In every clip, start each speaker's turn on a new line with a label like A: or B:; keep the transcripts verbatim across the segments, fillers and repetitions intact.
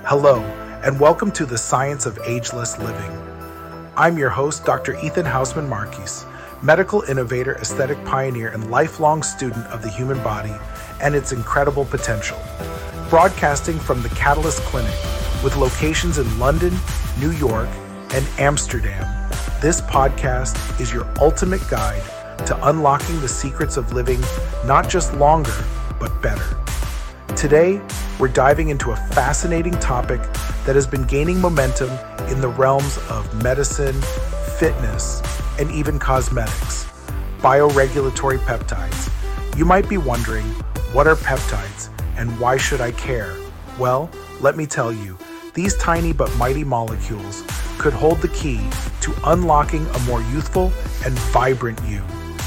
A: Hello, and welcome to the Science of Ageless Living. I'm your host, Doctor Ethan Hausman Marquis, medical innovator, aesthetic pioneer, and lifelong student of the human body and its incredible potential. Broadcasting from the Catalyst Clinic with locations in London, New York, and Amsterdam, this podcast is your ultimate guide to unlocking the secrets of living not just longer, but better. Today, we're diving into a fascinating topic that has been gaining momentum in the realms of medicine, fitness, and even cosmetics: bioregulatory peptides. You might be wondering, what are peptides and why should I care? Well, let me tell you, these tiny but mighty molecules could hold the key to unlocking a more youthful and vibrant you.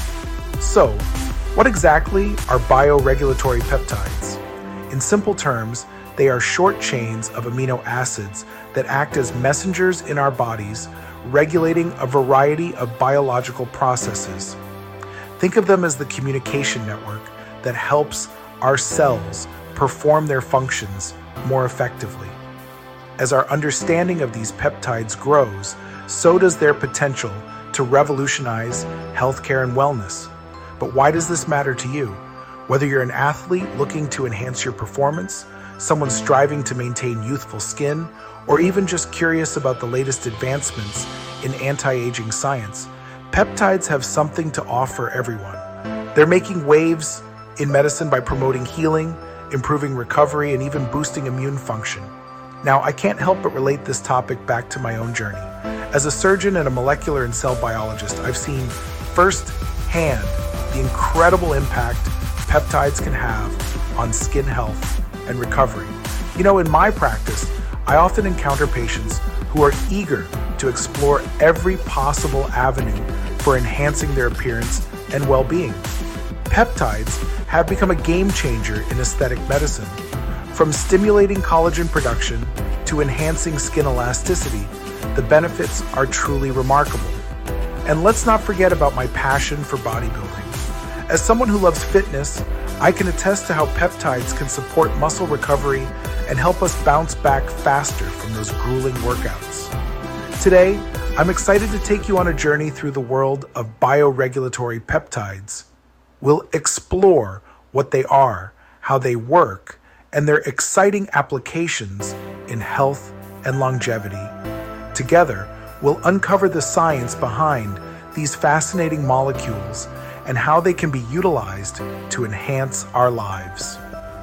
A: So, what exactly are bioregulatory peptides? In simple terms, they are short chains of amino acids that act as messengers in our bodies, regulating a variety of biological processes. Think of them as the communication network that helps our cells perform their functions more effectively. As our understanding of these peptides grows, so does their potential to revolutionize healthcare and wellness. But why does this matter to you? Whether you're an athlete looking to enhance your performance, someone striving to maintain youthful skin, or even just curious about the latest advancements in anti-aging science, peptides have something to offer everyone. They're making waves in medicine by promoting healing, improving recovery, and even boosting immune function. Now, I can't help but relate this topic back to my own journey. As a surgeon and a molecular and cell biologist, I've seen firsthand the incredible impact peptides can have on skin health and recovery. You know, in my practice, I often encounter patients who are eager to explore every possible avenue for enhancing their appearance and well-being. Peptides have become a game changer in aesthetic medicine. From stimulating collagen production to enhancing skin elasticity, the benefits are truly remarkable. And let's not forget about my passion for bodybuilding. As someone who loves fitness, I can attest to how peptides can support muscle recovery and help us bounce back faster from those grueling workouts. Today, I'm excited to take you on a journey through the world of bioregulatory peptides. We'll explore what they are, how they work, and their exciting applications in health and longevity. Together, we'll uncover the science behind these fascinating molecules and how they can be utilized to enhance our lives.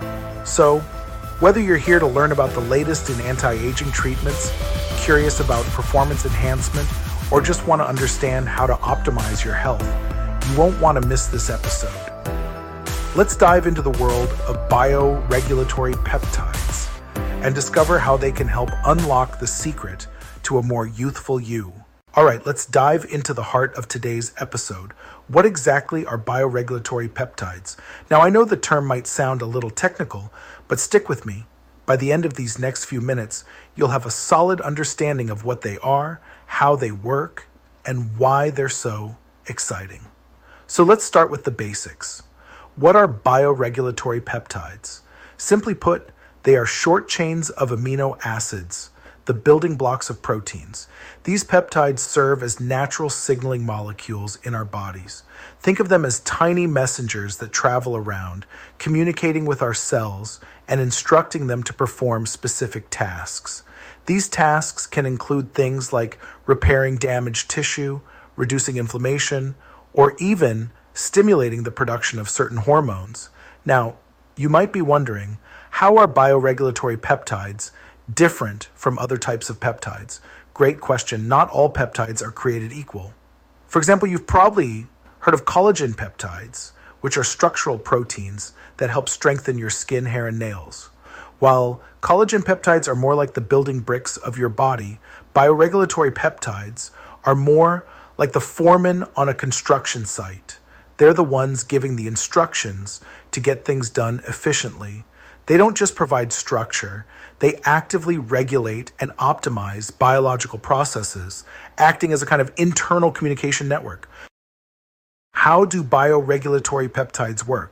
A: So, whether you're here to learn about the latest in anti-aging treatments, curious about performance enhancement, or just want to understand how to optimize your health, you won't want to miss this episode. Let's dive into the world of bioregulatory peptides and discover how they can help unlock the secret to a more youthful you. All right, let's dive into the heart of today's episode. What exactly are bioregulatory peptides? Now, I know the term might sound a little technical, but stick with me. By the end of these next few minutes, you'll have a solid understanding of what they are, how they work, and why they're so exciting. So let's start with the basics. What are bioregulatory peptides? Simply put, they are short chains of amino acids, the building blocks of proteins. These peptides serve as natural signaling molecules in our bodies. Think of them as tiny messengers that travel around, communicating with our cells and instructing them to perform specific tasks. These tasks can include things like repairing damaged tissue, reducing inflammation, or even stimulating the production of certain hormones. Now, you might be wondering, how are bioregulatory peptides different from other types of peptides? Great question. Not all peptides are created equal. For example, you've probably heard of collagen peptides, which are structural proteins that help strengthen your skin, hair, and nails. While collagen peptides are more like the building bricks of your body, bioregulatory peptides are more like the foreman on a construction site. They're the ones giving the instructions to get things done efficiently. They don't just provide structure, they actively regulate and optimize biological processes, acting as a kind of internal communication network. How do bioregulatory peptides work?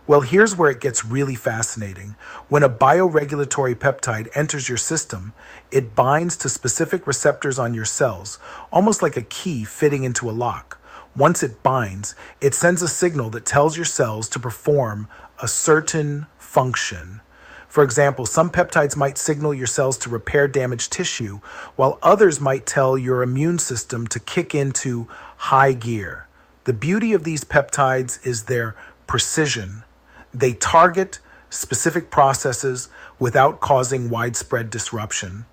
A: Well, here's where it gets really fascinating. When a bioregulatory peptide enters your system, it binds to specific receptors on your cells, almost like a key fitting into a lock. Once it binds, it sends a signal that tells your cells to perform a certain function. For example, some peptides might signal your cells to repair damaged tissue, while others might tell your immune system to kick into high gear. The beauty of these peptides is their precision. They target specific processes without causing widespread disruption.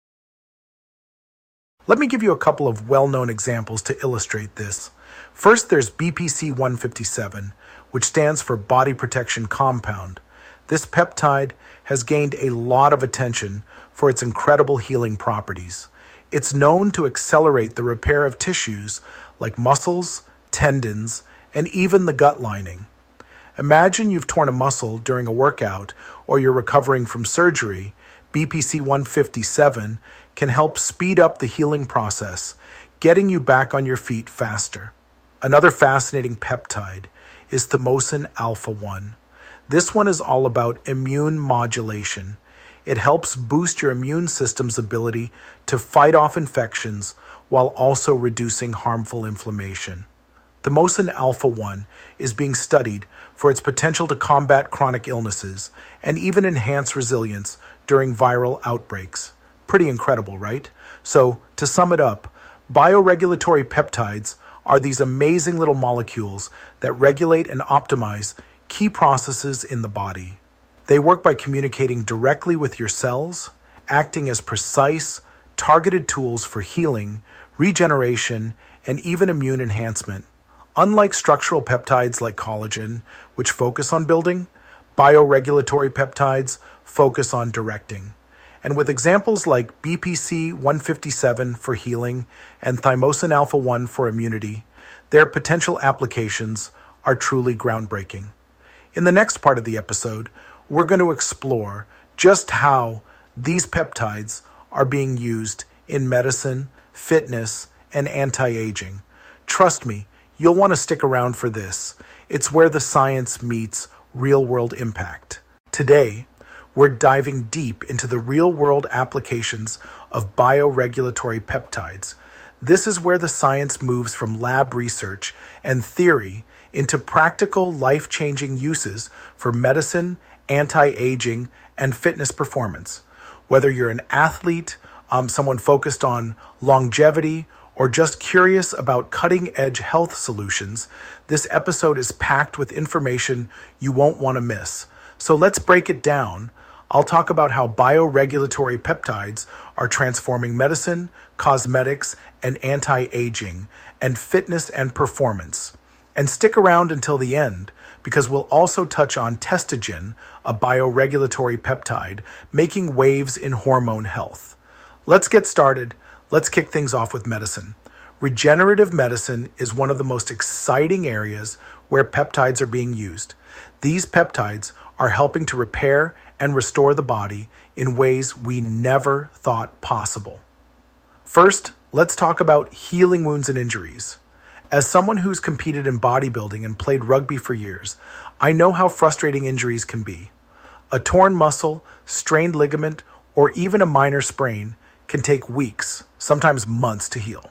A: Let me give you a couple of well-known examples to illustrate this. First, there's B P C one fifty-seven, which stands for Body Protection Compound. This peptide has gained a lot of attention for its incredible healing properties. It's known to accelerate the repair of tissues like muscles, tendons, and even the gut lining. Imagine you've torn a muscle during a workout or you're recovering from surgery. B P C one fifty-seven can help speed up the healing process, getting you back on your feet faster. Another fascinating peptide is thymosin alpha one. This one is all about immune modulation. It helps boost your immune system's ability to fight off infections while also reducing harmful inflammation. Thymosin alpha one is being studied for its potential to combat chronic illnesses and even enhance resilience during viral outbreaks. Pretty incredible, right? So, to sum it up, bioregulatory peptides are these amazing little molecules that regulate and optimize key processes in the body. They work by communicating directly with your cells, acting as precise, targeted tools for healing, regeneration, and even immune enhancement. Unlike structural peptides like collagen, which focus on building, bioregulatory peptides focus on directing. And with examples like B P C one fifty-seven for healing and thymosin alpha one for immunity, their potential applications are truly groundbreaking. In the next part of the episode, we're going to explore just how these peptides are being used in medicine, fitness, and anti-aging. Trust me, you'll want to stick around for this. It's where the science meets real-world impact. Today, we're diving deep into the real-world applications of bioregulatory peptides. This is where the science moves from lab research and theory into practical, life-changing uses for medicine, anti-aging, and fitness performance. Whether you're an athlete, um, someone focused on longevity, or just curious about cutting-edge health solutions, this episode is packed with information you won't want to miss. So let's break it down. I'll talk about how bioregulatory peptides are transforming medicine, cosmetics, and anti-aging, and fitness and performance. And stick around until the end, because we'll also touch on testogen, a bioregulatory peptide, making waves in hormone health. Let's get started. Let's kick things off with medicine. Regenerative medicine is one of the most exciting areas where peptides are being used. These peptides are helping to repair and restore the body in ways we never thought possible. First, let's talk about healing wounds and injuries. As someone who's competed in bodybuilding and played rugby for years, I know how frustrating injuries can be. A torn muscle, strained ligament, or even a minor sprain can take weeks, sometimes months to heal.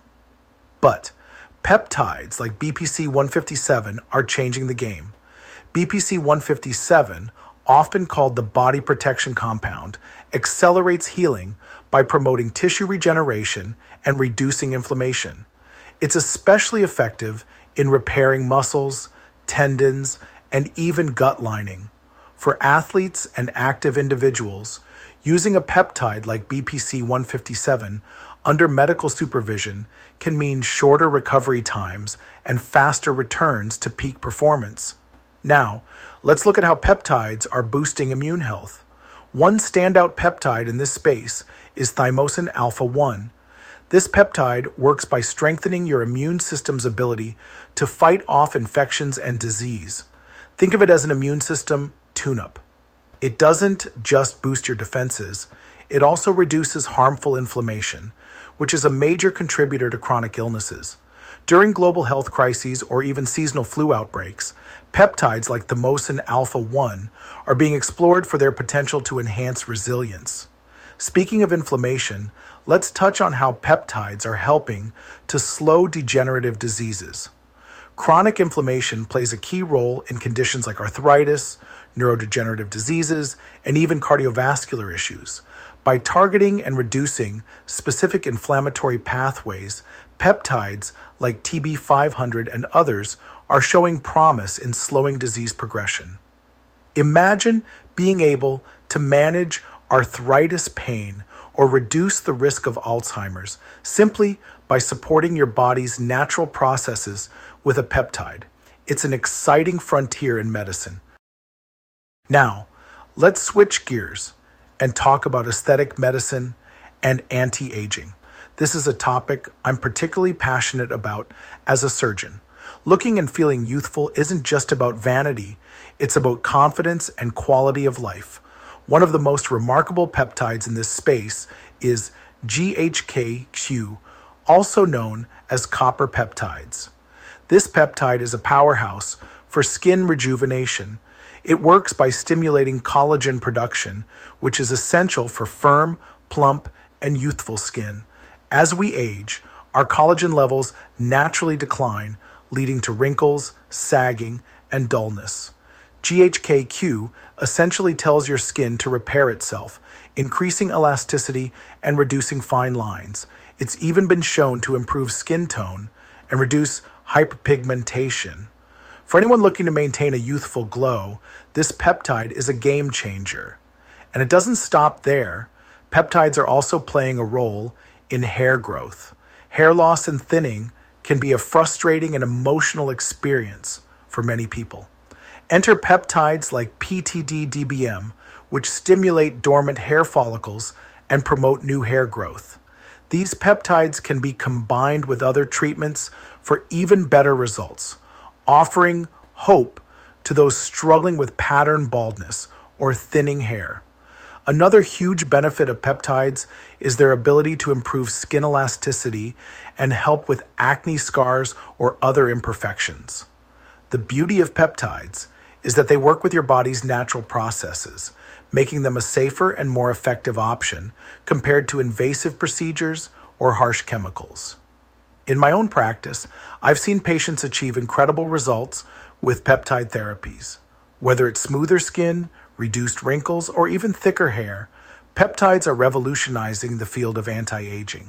A: But peptides like B P C one fifty-seven are changing the game. B P C one fifty-seven, often called the Body Protection Compound, accelerates healing by promoting tissue regeneration and reducing inflammation. It's especially effective in repairing muscles, tendons, and even gut lining. For athletes and active individuals, using a peptide like B P C one fifty-seven under medical supervision can mean shorter recovery times and faster returns to peak performance. Now, let's look at how peptides are boosting immune health. One standout peptide in this space is thymosin alpha one. This peptide works by strengthening your immune system's ability to fight off infections and disease. Think of it as an immune system tune-up. It doesn't just boost your defenses, it also reduces harmful inflammation, which is a major contributor to chronic illnesses. During global health crises or even seasonal flu outbreaks, peptides like thymosin alpha one are being explored for their potential to enhance resilience. Speaking of inflammation, let's touch on how peptides are helping to slow degenerative diseases. Chronic inflammation plays a key role in conditions like arthritis, neurodegenerative diseases, and even cardiovascular issues. By targeting and reducing specific inflammatory pathways, peptides like T B five hundred and others are showing promise in slowing disease progression. Imagine being able to manage arthritis pain or reduce the risk of Alzheimer's simply by supporting your body's natural processes with a peptide. It's an exciting frontier in medicine. Now, let's switch gears and talk about aesthetic medicine and anti-aging. This is a topic I'm particularly passionate about as a surgeon. Looking and feeling youthful isn't just about vanity, it's about confidence and quality of life. One of the most remarkable peptides in this space is G H K Q, also known as copper peptides. This peptide is a powerhouse for skin rejuvenation. It works by stimulating collagen production, which is essential for firm, plump, and youthful skin. As we age, our collagen levels naturally decline, leading to wrinkles, sagging, and dullness. G H K Q essentially tells your skin to repair itself, increasing elasticity and reducing fine lines. It's even been shown to improve skin tone and reduce hyperpigmentation. For anyone looking to maintain a youthful glow, this peptide is a game changer. And it doesn't stop there. Peptides are also playing a role in hair growth. Hair loss and thinning can be a frustrating and emotional experience for many people. Enter peptides like P T D D B M, which stimulate dormant hair follicles and promote new hair growth. These peptides can be combined with other treatments for even better results, offering hope to those struggling with pattern baldness or thinning hair. Another huge benefit of peptides is their ability to improve skin elasticity and help with acne scars or other imperfections. The beauty of peptides is that they work with your body's natural processes, making them a safer and more effective option compared to invasive procedures or harsh chemicals. In my own practice, I've seen patients achieve incredible results with peptide therapies. Whether it's smoother skin, reduced wrinkles, or even thicker hair, peptides are revolutionizing the field of anti-aging.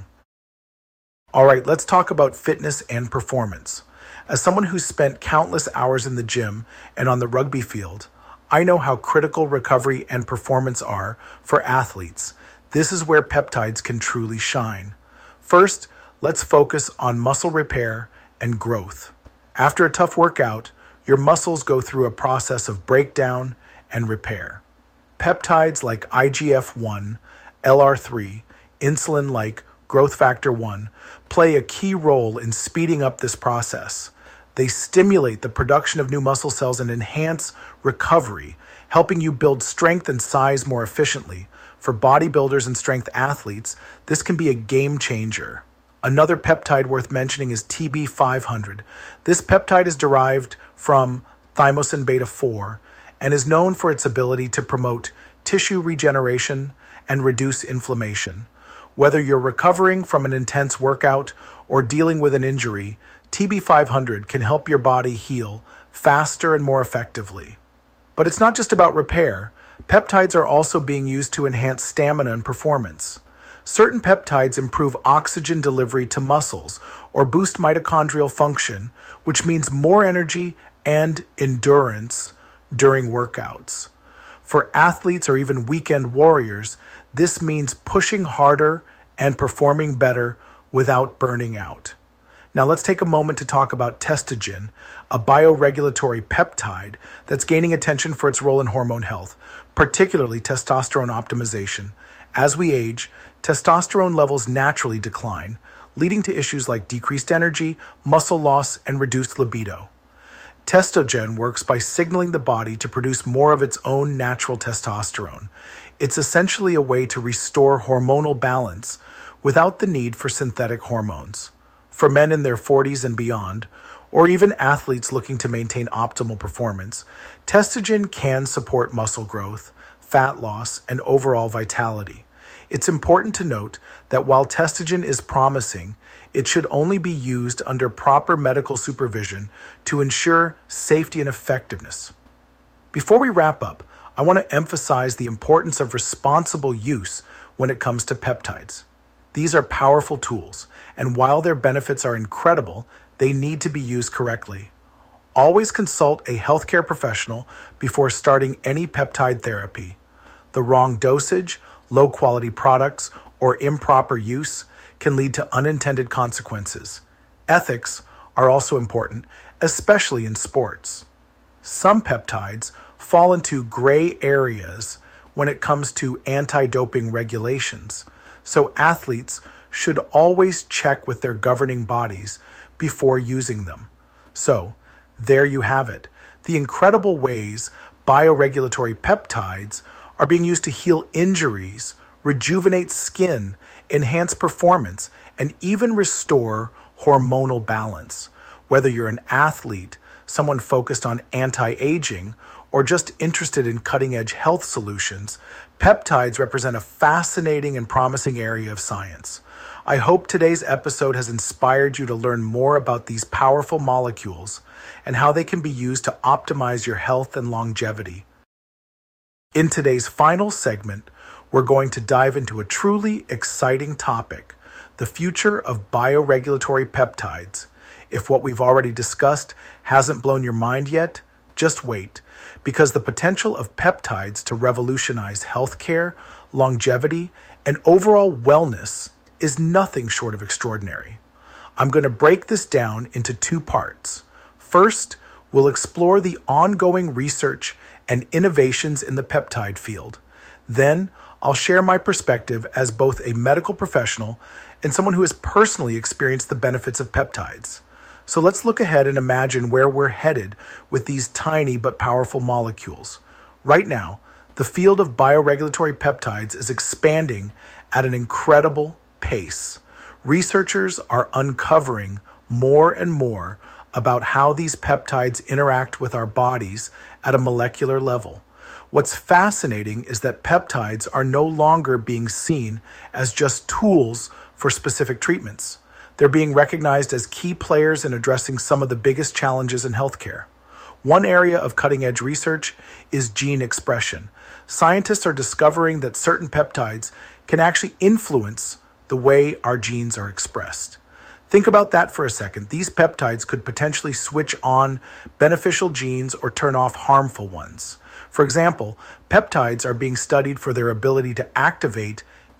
A: All right, let's talk about fitness and performance. As someone who's spent countless hours in the gym and on the rugby field, I know how critical recovery and performance are for athletes. This is where peptides can truly shine. First, let's focus on muscle repair and growth. After a tough workout, your muscles go through a process of breakdown and repair. Peptides like I G F one, L R three, insulin like growth factor one play a key role in speeding up this process. They stimulate the production of new muscle cells and enhance recovery, helping you build strength and size more efficiently. For bodybuilders and strength athletes, this can be a game changer. Another peptide worth mentioning is T B five hundred. This peptide is derived from thymosin beta four and is known for its ability to promote tissue regeneration and reduce inflammation. Whether you're recovering from an intense workout or dealing with an injury, T B five hundred can help your body heal faster and more effectively. But it's not just about repair. Peptides are also being used to enhance stamina and performance. Certain peptides improve oxygen delivery to muscles or boost mitochondrial function, which means more energy and endurance during workouts. For athletes or even weekend warriors, this means pushing harder and performing better without burning out. Now let's take a moment to talk about testogen, a bioregulatory peptide that's gaining attention for its role in hormone health, particularly testosterone optimization. As we age, testosterone levels naturally decline, leading to issues like decreased energy, muscle loss, and reduced libido. Testogen works by signaling the body to produce more of its own natural testosterone. It's essentially a way to restore hormonal balance without the need for synthetic hormones. For men in their forties and beyond, or even athletes looking to maintain optimal performance, Testogen can support muscle growth, fat loss, and overall vitality. It's important to note that while Testogen is promising, it should only be used under proper medical supervision to ensure safety and effectiveness. Before we wrap up, I want to emphasize the importance of responsible use when it comes to peptides. These are powerful tools, and while their benefits are incredible, they need to be used correctly. Always consult a healthcare professional before starting any peptide therapy. The wrong dosage, low-quality products, or improper use can lead to unintended consequences. Ethics are also important, especially in sports. Some peptides fall into gray areas when it comes to anti-doping regulations, so athletes should always check with their governing bodies before using them. So, there you have it. The incredible ways bioregulatory peptides are being used to heal injuries, rejuvenate skin, enhance performance, and even restore hormonal balance. Whether you're an athlete, someone focused on anti-aging, or just interested in cutting-edge health solutions, peptides represent a fascinating and promising area of science. I hope today's episode has inspired you to learn more about these powerful molecules and how they can be used to optimize your health and longevity. In today's final segment, we're going to dive into a truly exciting topic, the future of bioregulatory peptides. If what we've already discussed hasn't blown your mind yet, just wait, because the potential of peptides to revolutionize healthcare, longevity, and overall wellness is nothing short of extraordinary. I'm going to break this down into two parts. First, we'll explore the ongoing research and innovations in the peptide field. Then, I'll share my perspective as both a medical professional and someone who has personally experienced the benefits of peptides. So let's look ahead and imagine where we're headed with these tiny but powerful molecules. Right now, the field of bioregulatory peptides is expanding at an incredible pace. Researchers are uncovering more and more about how these peptides interact with our bodies at a molecular level. What's fascinating is that peptides are no longer being seen as just tools for specific treatments. They're being recognized as key players in addressing some of the biggest challenges in healthcare. One area of cutting-edge research is gene expression. Scientists are discovering that certain peptides can actually influence the way our genes are expressed. Think about that for a second. These peptides could potentially switch on beneficial genes or turn off harmful ones. For example, peptides are being studied for their ability to activate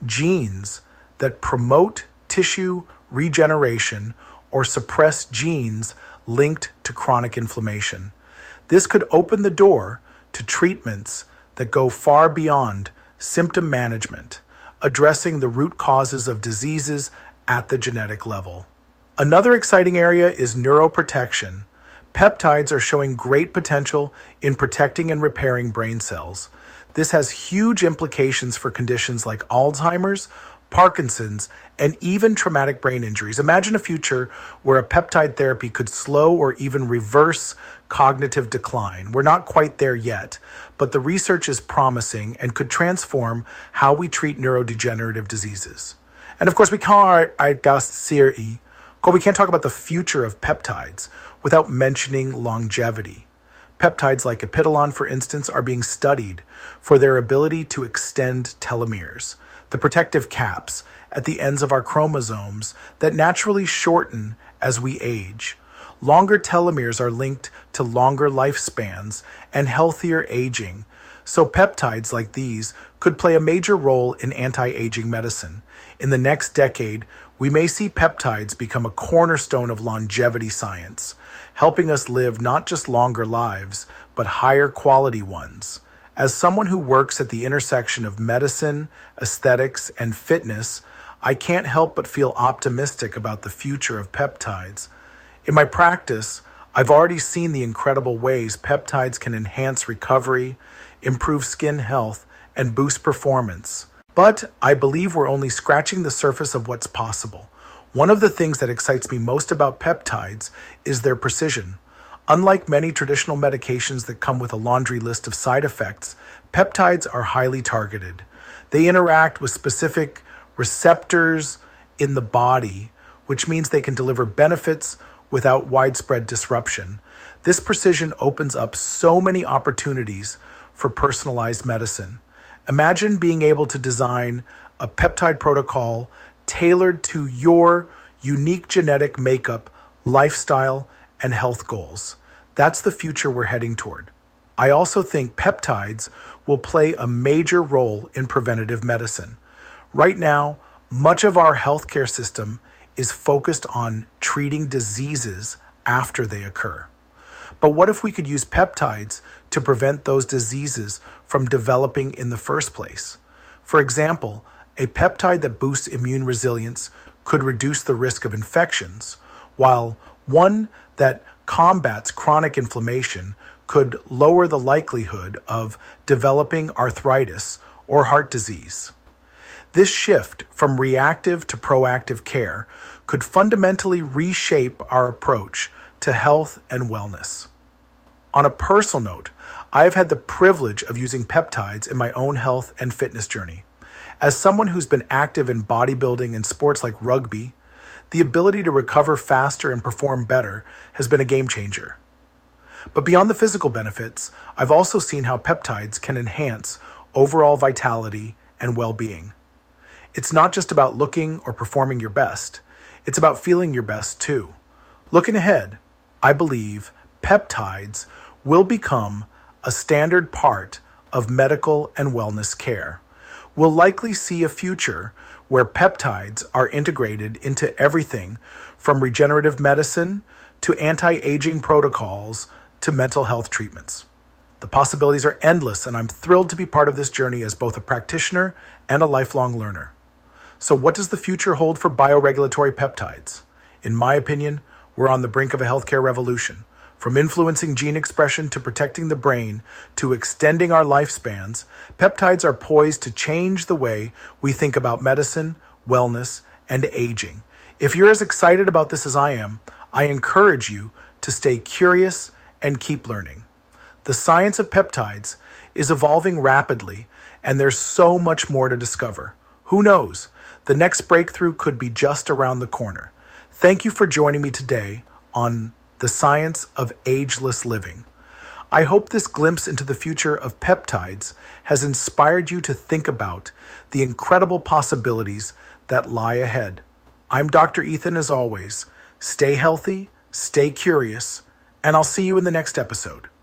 A: genes that promote tissue regeneration or suppress genes linked to chronic inflammation. This could open the door to treatments that go far beyond symptom management, addressing the root causes of diseases at the genetic level. Another exciting area is neuroprotection. Peptides are showing great potential in protecting and repairing brain cells. This has huge implications for conditions like Alzheimer's, Parkinson's, and even traumatic brain injuries. Imagine a future where a peptide therapy could slow or even reverse cognitive decline. We're not quite there yet, but the research is promising and could transform how we treat neurodegenerative diseases. And of course, we can't, we can't talk about the future of peptides without mentioning longevity. Peptides like Epidolon, for instance, are being studied for their ability to extend telomeres, the protective caps at the ends of our chromosomes that naturally shorten as we age. Longer telomeres are linked to longer lifespans and healthier aging, so peptides like these could play a major role in anti-aging medicine. In the next decade, we may see peptides become a cornerstone of longevity science, helping us live not just longer lives, but higher quality ones. As someone who works at the intersection of medicine, aesthetics, and fitness, I can't help but feel optimistic about the future of peptides. In my practice, I've already seen the incredible ways peptides can enhance recovery, improve skin health, and boost performance. But I believe we're only scratching the surface of what's possible. One of the things that excites me most about peptides is their precision. Unlike many traditional medications that come with a laundry list of side effects, peptides are highly targeted. They interact with specific receptors in the body, which means they can deliver benefits without widespread disruption. This precision opens up so many opportunities for personalized medicine. Imagine being able to design a peptide protocol tailored to your unique genetic makeup, lifestyle, and health goals. That's the future we're heading toward. I also think peptides will play a major role in preventative medicine. Right now, much of our healthcare system is focused on treating diseases after they occur. But what if we could use peptides to prevent those diseases from developing in the first place? For example, a peptide that boosts immune resilience could reduce the risk of infections, while one that combats chronic inflammation could lower the likelihood of developing arthritis or heart disease. This shift from reactive to proactive care could fundamentally reshape our approach to health and wellness. On a personal note, I have had the privilege of using peptides in my own health and fitness journey. As someone who's been active in bodybuilding and sports like rugby, the ability to recover faster and perform better has been a game changer. But beyond the physical benefits, I've also seen how peptides can enhance overall vitality and well-being. It's not just about looking or performing your best, it's about feeling your best too. Looking ahead, I believe peptides will become a standard part of medical and wellness care. We'll likely see a future where peptides are integrated into everything from regenerative medicine to anti-aging protocols to mental health treatments. The possibilities are endless, and I'm thrilled to be part of this journey as both a practitioner and a lifelong learner. So what does the future hold for bioregulatory peptides? In my opinion, we're on the brink of a healthcare revolution. From influencing gene expression to protecting the brain to extending our lifespans, peptides are poised to change the way we think about medicine, wellness, and aging. If you're as excited about this as I am, I encourage you to stay curious and keep learning. The science of peptides is evolving rapidly, and there's so much more to discover. Who knows? The next breakthrough could be just around the corner. Thank you for joining me today on The Science of Ageless Living. I hope this glimpse into the future of peptides has inspired you to think about the incredible possibilities that lie ahead. I'm Doctor Ethan as always. Stay healthy, stay curious, and I'll see you in the next episode.